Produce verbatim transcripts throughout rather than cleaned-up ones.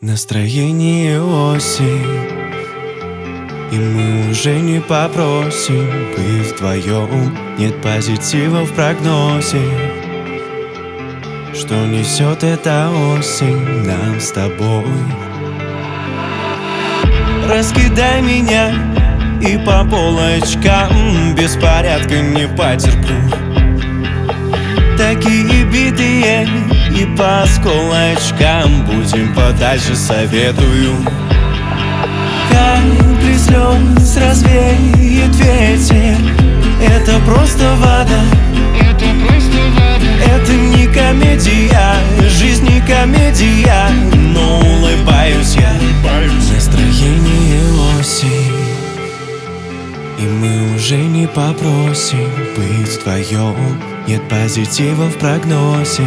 Настроение осень, и мы уже не попросим быть вдвоем. Нет позитива в прогнозе. Что несет эта осень нам с тобой? Раскидай меня и по полочкам, беспорядка не потерплю. Такие битые и по осколочкам, будем подальше, советую. Капли слез развеет ветер. Это просто вода. Это просто вода. Это не комедия, жизнь не комедия, но улыбаюсь я. Настроение осень, и мы уже не попросим быть вдвоем. Нет позитива в прогнозе.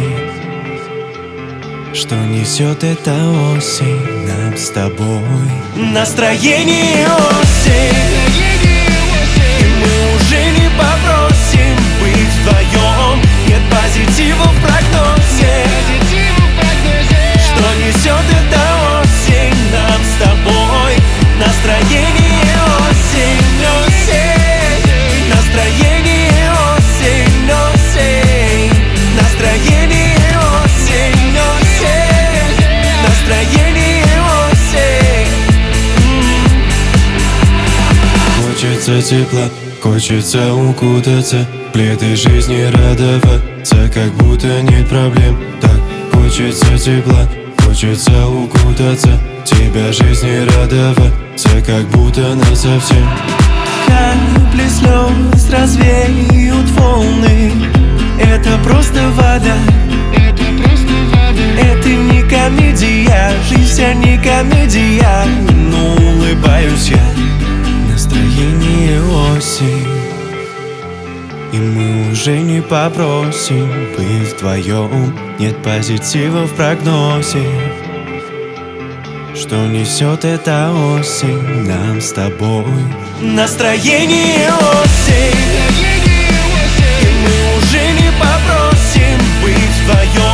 Что несет эта осень нам с тобой? Настроение осень, и мы уже не попросим быть вдвоем. Нет позитива в прогнозе. Что несет эта осень нам с тобой? Настроение осень, осень. Настроение осень, осень. Настроение осень, осень. Настроение осень. Хочется тепла, хочется укутаться, пледы жизни радоваться, как будто нет проблем. Так хочется тепла, хочется укутаться, тебя жизни радоваться, как будто насовсем. Капли слез развеют волны. Это просто вода. Это просто вода. Это не комедия, жизнь вся не комедия, но улыбаюсь я. Настроение осень, и мы уже не попросим быть вдвоем. Нет позитива в прогнозе. Что несет эта осень нам с тобой? Настроение осень, и мы уже не попросим быть вдвоем.